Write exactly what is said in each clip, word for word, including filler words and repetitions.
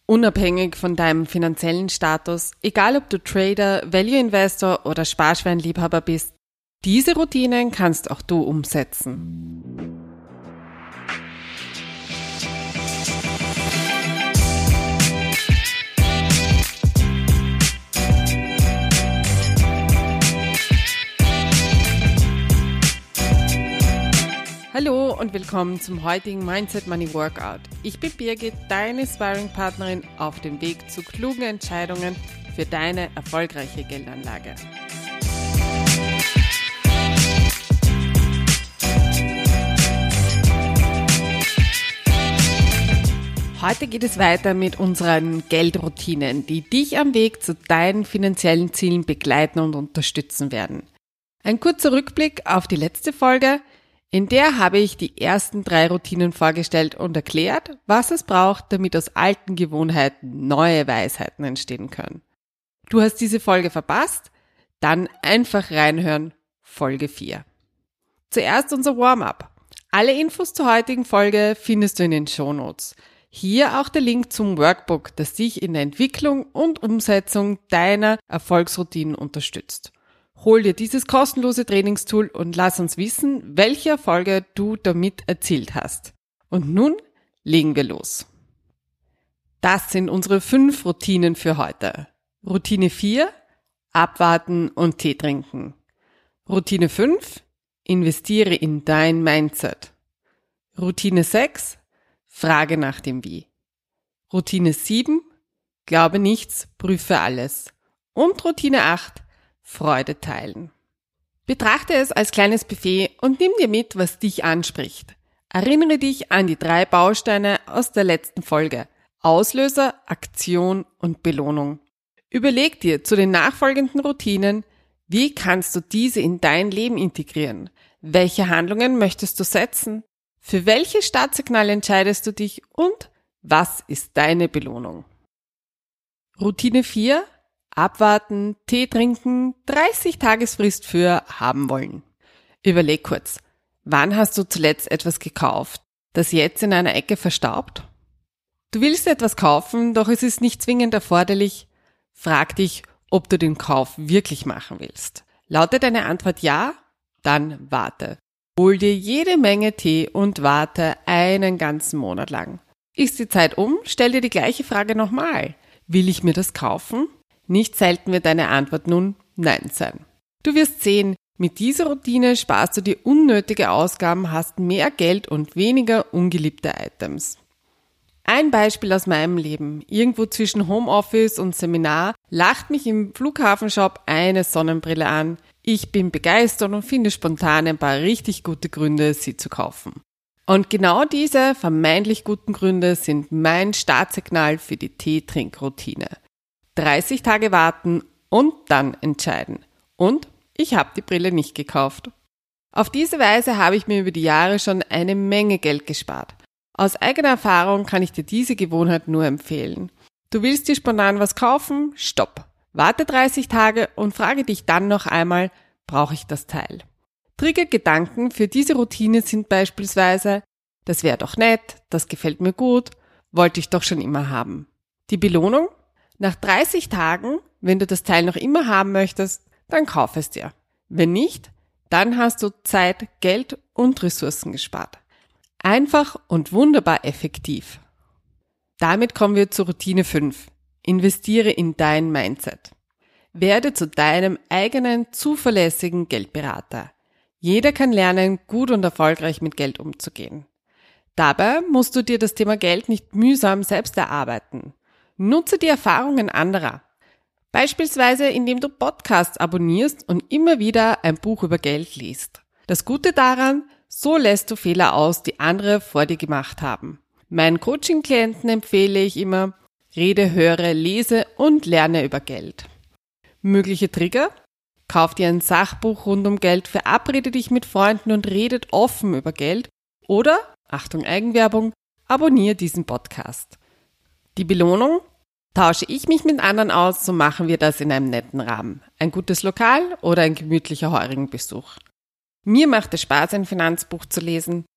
Unabhängig von deinem finanziellen Status, egal ob du Trader, Value Investor oder Sparschweinliebhaber bist, diese Routinen kannst auch du umsetzen. Hallo und willkommen zum heutigen Mindset Money Workout. Ich bin Birgit, deine Sparring-Partnerin auf dem Weg zu klugen Entscheidungen für deine erfolgreiche Geldanlage. Heute geht es weiter mit unseren Geldroutinen, die dich am Weg zu deinen finanziellen Zielen begleiten und unterstützen werden. Ein kurzer Rückblick auf die letzte Folge. In der habe ich die ersten drei Routinen vorgestellt und erklärt, was es braucht, damit aus alten Gewohnheiten neue Weisheiten entstehen können. Du hast diese Folge verpasst? Dann einfach reinhören, Folge vier. Zuerst unser Warm-up. Alle Infos zur heutigen Folge findest du in den Shownotes. Hier auch der Link zum Workbook, das dich in der Entwicklung und Umsetzung deiner Erfolgsroutinen unterstützt. Hol dir dieses kostenlose Trainingstool und lass uns wissen, welche Erfolge du damit erzielt hast. Und nun legen wir los. Das sind unsere fünf Routinen für heute. Routine vier, abwarten und Tee trinken. Routine fünf, investiere in dein Mindset. Routine sechs, frage nach dem Wie. Routine sieben, glaube nichts, prüfe alles. Und Routine acht, Freude teilen. Betrachte es als kleines Buffet und nimm dir mit, was dich anspricht. Erinnere dich an die drei Bausteine aus der letzten Folge. Auslöser, Aktion und Belohnung. Überleg dir zu den nachfolgenden Routinen, wie kannst du diese in dein Leben integrieren? Welche Handlungen möchtest du setzen? Für welche Startsignale entscheidest du dich und was ist deine Belohnung? Routine vier. Abwarten, Tee trinken, dreißig Tagesfrist für haben wollen. Überleg kurz, wann hast du zuletzt etwas gekauft, das jetzt in einer Ecke verstaubt? Du willst etwas kaufen, doch es ist nicht zwingend erforderlich. Frag dich, ob du den Kauf wirklich machen willst. Lautet deine Antwort ja? Dann warte. Hol dir jede Menge Tee und warte einen ganzen Monat lang. Ist die Zeit um? Stell dir die gleiche Frage nochmal. Will ich mir das kaufen? Nicht selten wird deine Antwort nun Nein sein. Du wirst sehen, mit dieser Routine sparst du dir unnötige Ausgaben, hast mehr Geld und weniger ungeliebte Items. Ein Beispiel aus meinem Leben. Irgendwo zwischen Homeoffice und Seminar lacht mich im Flughafenshop eine Sonnenbrille an. Ich bin begeistert und finde spontan ein paar richtig gute Gründe, sie zu kaufen. Und genau diese vermeintlich guten Gründe sind mein Startsignal für die Tee-Trink-Routine. dreißig Tage warten und dann entscheiden. Und ich habe die Brille nicht gekauft. Auf diese Weise habe ich mir über die Jahre schon eine Menge Geld gespart. Aus eigener Erfahrung kann ich dir diese Gewohnheit nur empfehlen. Du willst dir spontan was kaufen? Stopp. Warte dreißig Tage und frage dich dann noch einmal, brauche ich das Teil? Triggergedanken für diese Routine sind beispielsweise, das wäre doch nett, das gefällt mir gut, wollte ich doch schon immer haben. Die Belohnung? Nach dreißig Tagen, wenn du das Teil noch immer haben möchtest, dann kauf es dir. Wenn nicht, dann hast du Zeit, Geld und Ressourcen gespart. Einfach und wunderbar effektiv. Damit kommen wir zur Routine fünf. Investiere in dein Mindset. Werde zu deinem eigenen, zuverlässigen Geldberater. Jeder kann lernen, gut und erfolgreich mit Geld umzugehen. Dabei musst du dir das Thema Geld nicht mühsam selbst erarbeiten. Nutze die Erfahrungen anderer. Beispielsweise, indem du Podcasts abonnierst und immer wieder ein Buch über Geld liest. Das Gute daran, so lässt du Fehler aus, die andere vor dir gemacht haben. Meinen Coaching-Klienten empfehle ich immer, rede, höre, lese und lerne über Geld. Mögliche Trigger? Kauf dir ein Sachbuch rund um Geld, verabrede dich mit Freunden und redet offen über Geld. Oder, Achtung Eigenwerbung, abonniere diesen Podcast. Die Belohnung? Tausche ich mich mit anderen aus, so machen wir das in einem netten Rahmen. Ein gutes Lokal oder ein gemütlicher Heurigenbesuch. Mir macht es Spaß, ein Finanzbuch zu lesen.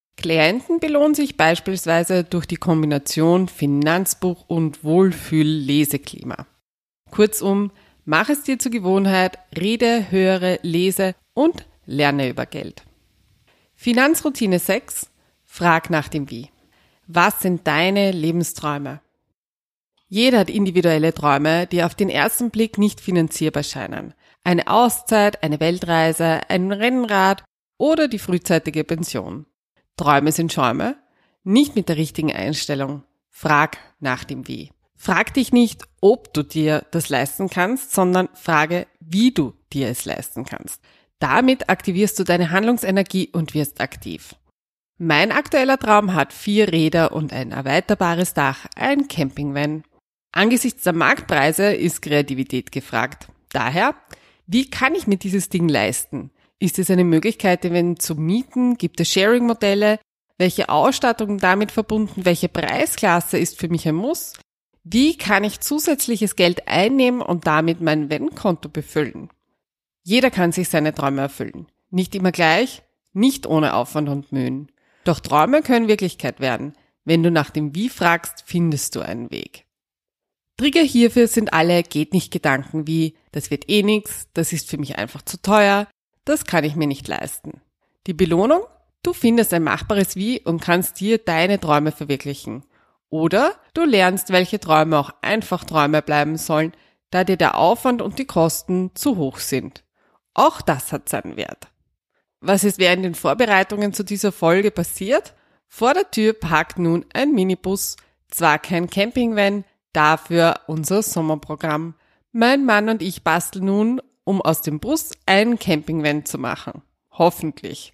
Klienten belohnen sich beispielsweise durch die Kombination Finanzbuch und Wohlfühl-Leseklima. Kurzum, mach es dir zur Gewohnheit, rede, höre, lese und lerne über Geld. Finanzroutine sechs. Frag nach dem Wie. Was sind deine Lebensträume? Jeder hat individuelle Träume, die auf den ersten Blick nicht finanzierbar scheinen. Eine Auszeit, eine Weltreise, ein Rennrad oder die frühzeitige Pension. Träume sind Schäume, nicht mit der richtigen Einstellung. Frag nach dem Wie. Frag dich nicht, ob du dir das leisten kannst, sondern frage, wie du dir es leisten kannst. Damit aktivierst du deine Handlungsenergie und wirst aktiv. Mein aktueller Traum hat vier Räder und ein erweiterbares Dach, ein Campingvan. Angesichts der Marktpreise ist Kreativität gefragt. Daher, wie kann ich mir dieses Ding leisten? Ist es eine Möglichkeit, den zu mieten? Gibt es Sharing-Modelle? Welche Ausstattung damit verbunden? Welche Preisklasse ist für mich ein Muss? Wie kann ich zusätzliches Geld einnehmen und damit mein Van-Konto befüllen? Jeder kann sich seine Träume erfüllen. Nicht immer gleich, nicht ohne Aufwand und Mühen. Doch Träume können Wirklichkeit werden. Wenn du nach dem Wie fragst, findest du einen Weg. Trigger hierfür sind alle Geht-nicht-Gedanken wie, das wird eh nix, das ist für mich einfach zu teuer, das kann ich mir nicht leisten. Die Belohnung? Du findest ein machbares Wie und kannst dir deine Träume verwirklichen. Oder du lernst, welche Träume auch einfach Träume bleiben sollen, da dir der Aufwand und die Kosten zu hoch sind. Auch das hat seinen Wert. Was ist während den Vorbereitungen zu dieser Folge passiert? Vor der Tür parkt nun ein Minibus, zwar kein Campingvan, dafür unser Sommerprogramm. Mein Mann und ich basteln nun, um aus dem Bus einen Campingvan zu machen. Hoffentlich.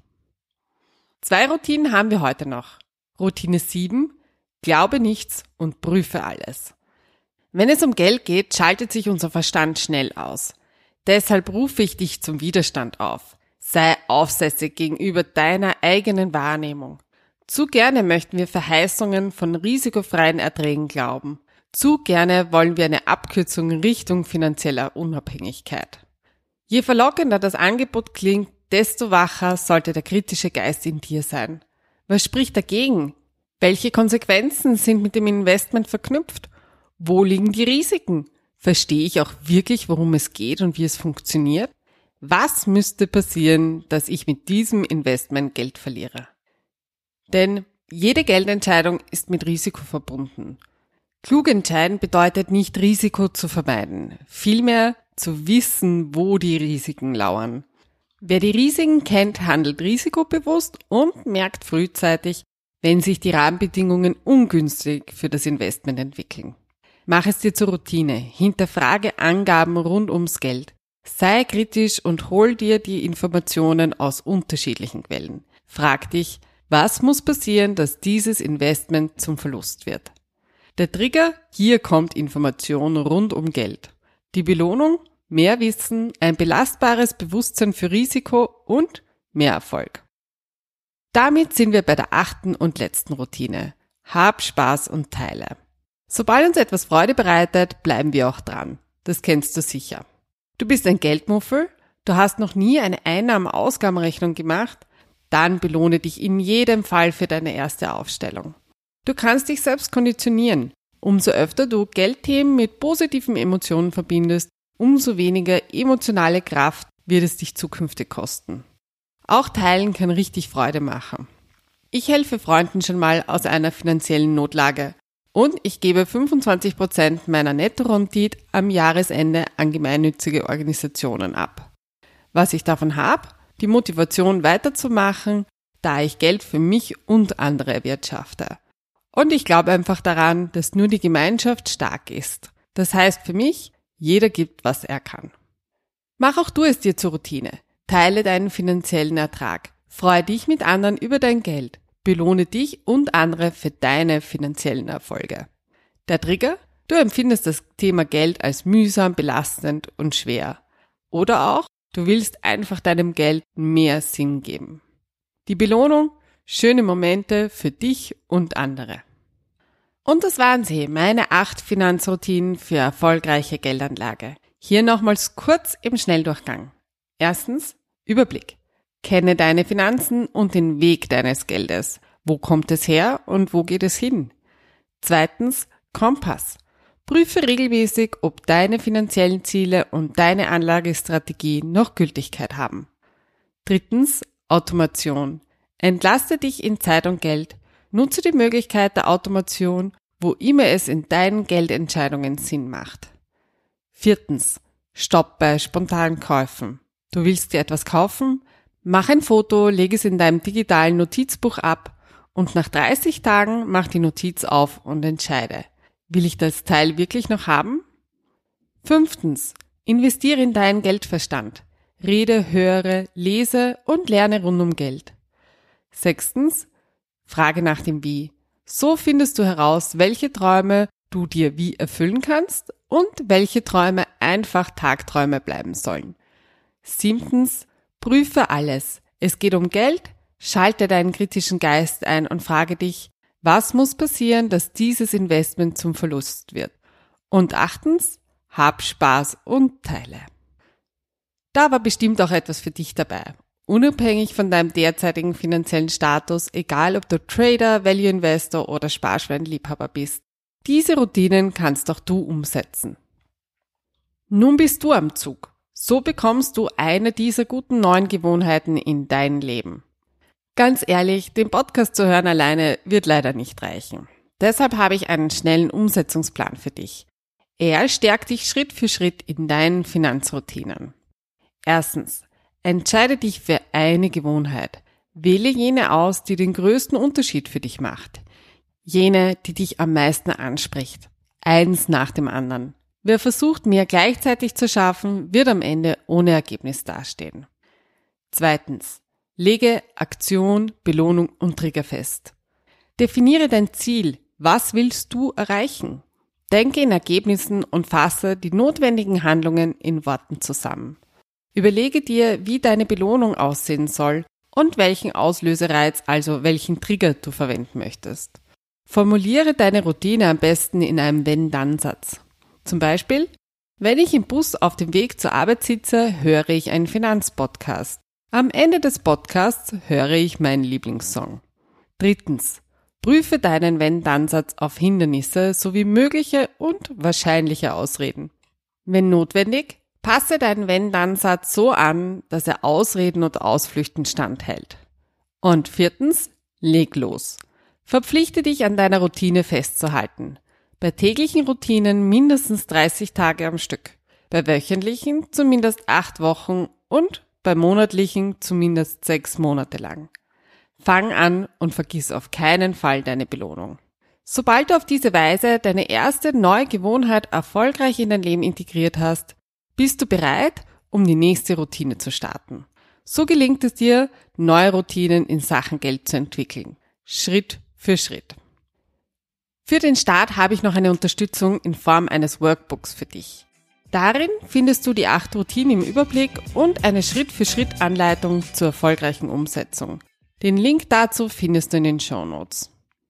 Zwei Routinen haben wir heute noch. Routine sieben. Glaube nichts und prüfe alles. Wenn es um Geld geht, schaltet sich unser Verstand schnell aus. Deshalb rufe ich dich zum Widerstand auf. Sei aufsässig gegenüber deiner eigenen Wahrnehmung. Zu gerne möchten wir Verheißungen von risikofreien Erträgen glauben. Zu gerne wollen wir eine Abkürzung Richtung finanzieller Unabhängigkeit. Je verlockender das Angebot klingt, desto wacher sollte der kritische Geist in dir sein. Was spricht dagegen? Welche Konsequenzen sind mit dem Investment verknüpft? Wo liegen die Risiken? Verstehe ich auch wirklich, worum es geht und wie es funktioniert? Was müsste passieren, dass ich mit diesem Investment Geld verliere? Denn jede Geldentscheidung ist mit Risiko verbunden. Klug entscheiden bedeutet nicht, Risiko zu vermeiden, vielmehr zu wissen, wo die Risiken lauern. Wer die Risiken kennt, handelt risikobewusst und merkt frühzeitig, wenn sich die Rahmenbedingungen ungünstig für das Investment entwickeln. Mach es dir zur Routine, hinterfrage Angaben rund ums Geld. Sei kritisch und hol dir die Informationen aus unterschiedlichen Quellen. Frag dich, was muss passieren, dass dieses Investment zum Verlust wird? Der Trigger, hier kommt Information rund um Geld. Die Belohnung, mehr Wissen, ein belastbares Bewusstsein für Risiko und mehr Erfolg. Damit sind wir bei der achten und letzten Routine. Hab Spaß und teile. Sobald uns etwas Freude bereitet, bleiben wir auch dran. Das kennst du sicher. Du bist ein Geldmuffel, du hast noch nie eine Einnahmen-Ausgabenrechnung gemacht, dann belohne dich in jedem Fall für deine erste Aufstellung. Du kannst dich selbst konditionieren. Umso öfter du Geldthemen mit positiven Emotionen verbindest, umso weniger emotionale Kraft wird es dich zukünftig kosten. Auch Teilen kann richtig Freude machen. Ich helfe Freunden schon mal aus einer finanziellen Notlage und ich gebe fünfundzwanzig Prozent meiner Nettorendite am Jahresende an gemeinnützige Organisationen ab. Was ich davon habe? Die Motivation weiterzumachen, da ich Geld für mich und andere erwirtschafte. Und ich glaube einfach daran, dass nur die Gemeinschaft stark ist. Das heißt für mich, jeder gibt, was er kann. Mach auch du es dir zur Routine. Teile deinen finanziellen Ertrag. Freue dich mit anderen über dein Geld. Belohne dich und andere für deine finanziellen Erfolge. Der Trigger? Du empfindest das Thema Geld als mühsam, belastend und schwer. Oder auch, du willst einfach deinem Geld mehr Sinn geben. Die Belohnung? Schöne Momente für dich und andere. Und das waren sie, meine acht Finanzroutinen für erfolgreiche Geldanlage. Hier nochmals kurz im Schnelldurchgang. Erstens, Überblick. Kenne deine Finanzen und den Weg deines Geldes. Wo kommt es her und wo geht es hin? Zweitens, Kompass. Prüfe regelmäßig, ob deine finanziellen Ziele und deine Anlagestrategie noch Gültigkeit haben. Drittens, Automation. Entlaste dich in Zeit und Geld. Nutze die Möglichkeit der Automation, wo immer es in deinen Geldentscheidungen Sinn macht. Viertens, Stopp bei spontanen Käufen. Du willst dir etwas kaufen? Mach ein Foto, leg es in deinem digitalen Notizbuch ab und nach dreißig Tagen mach die Notiz auf und entscheide. Will ich das Teil wirklich noch haben? Fünftens, investiere in deinen Geldverstand. Rede, höre, lese und lerne rund um Geld. Sechstens, frage nach dem Wie. So findest du heraus, welche Träume du dir wie erfüllen kannst und welche Träume einfach Tagträume bleiben sollen. Siebtens, prüfe alles. Es geht um Geld, schalte deinen kritischen Geist ein und frage dich, was muss passieren, dass dieses Investment zum Verlust wird? Und achtens, hab Spaß und teile. Da war bestimmt auch etwas für dich dabei. Unabhängig von deinem derzeitigen finanziellen Status, egal ob du Trader, Value Investor oder Sparschweinliebhaber bist. Diese Routinen kannst auch du umsetzen. Nun bist du am Zug. So bekommst du eine dieser guten neuen Gewohnheiten in dein Leben. Ganz ehrlich, den Podcast zu hören alleine wird leider nicht reichen. Deshalb habe ich einen schnellen Umsetzungsplan für dich. Er stärkt dich Schritt für Schritt in deinen Finanzroutinen. Erstens, entscheide dich für eine Gewohnheit. Wähle jene aus, die den größten Unterschied für dich macht. Jene, die dich am meisten anspricht. Eins nach dem anderen. Wer versucht, mehr gleichzeitig zu schaffen, wird am Ende ohne Ergebnis dastehen. Zweitens, lege Aktion, Belohnung und Trigger fest. Definiere dein Ziel. Was willst du erreichen? Denke in Ergebnissen und fasse die notwendigen Handlungen in Worten zusammen. Überlege dir, wie deine Belohnung aussehen soll und welchen Auslösereiz, also welchen Trigger du verwenden möchtest. Formuliere deine Routine am besten in einem Wenn-Dann-Satz. Zum Beispiel, wenn ich im Bus auf dem Weg zur Arbeit sitze, höre ich einen Finanzpodcast. Am Ende des Podcasts höre ich meinen Lieblingssong. Drittens, prüfe deinen Wenn-Dann-Satz auf Hindernisse sowie mögliche und wahrscheinliche Ausreden. Wenn notwendig, passe deinen Wenn-Dann-Satz so an, dass er Ausreden und Ausflüchten standhält. Und viertens, leg los. Verpflichte dich an deiner Routine festzuhalten. Bei täglichen Routinen mindestens dreißig Tage am Stück, bei wöchentlichen zumindest acht Wochen und bei monatlichen zumindest sechs Monate lang. Fang an und vergiss auf keinen Fall deine Belohnung. Sobald du auf diese Weise deine erste neue Gewohnheit erfolgreich in dein Leben integriert hast, bist du bereit, um die nächste Routine zu starten. So gelingt es dir, neue Routinen in Sachen Geld zu entwickeln. Schritt für Schritt. Für den Start habe ich noch eine Unterstützung in Form eines Workbooks für dich. Darin findest du die acht Routinen im Überblick und eine Schritt-für-Schritt-Anleitung zur erfolgreichen Umsetzung. Den Link dazu findest du in den Shownotes.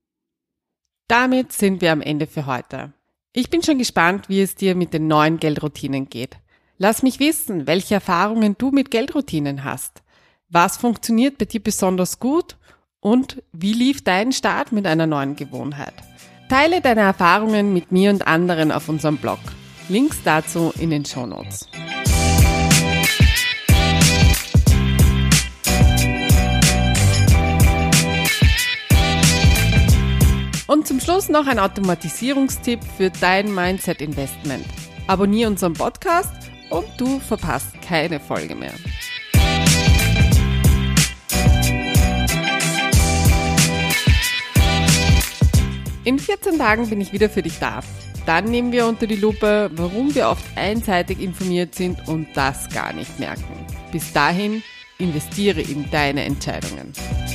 Damit sind wir am Ende für heute. Ich bin schon gespannt, wie es dir mit den neuen Geldroutinen geht. Lass mich wissen, welche Erfahrungen du mit Geldroutinen hast. Was funktioniert bei dir besonders gut und wie lief dein Start mit einer neuen Gewohnheit? Teile deine Erfahrungen mit mir und anderen auf unserem Blog. Links dazu in den Shownotes. Und zum Schluss noch ein Automatisierungstipp für dein Mindset-Investment. Abonniere unseren Podcast und du verpasst keine Folge mehr. In vierzehn Tagen bin ich wieder für dich da. Dann nehmen wir unter die Lupe, warum wir oft einseitig informiert sind und das gar nicht merken. Bis dahin, investiere in deine Entscheidungen.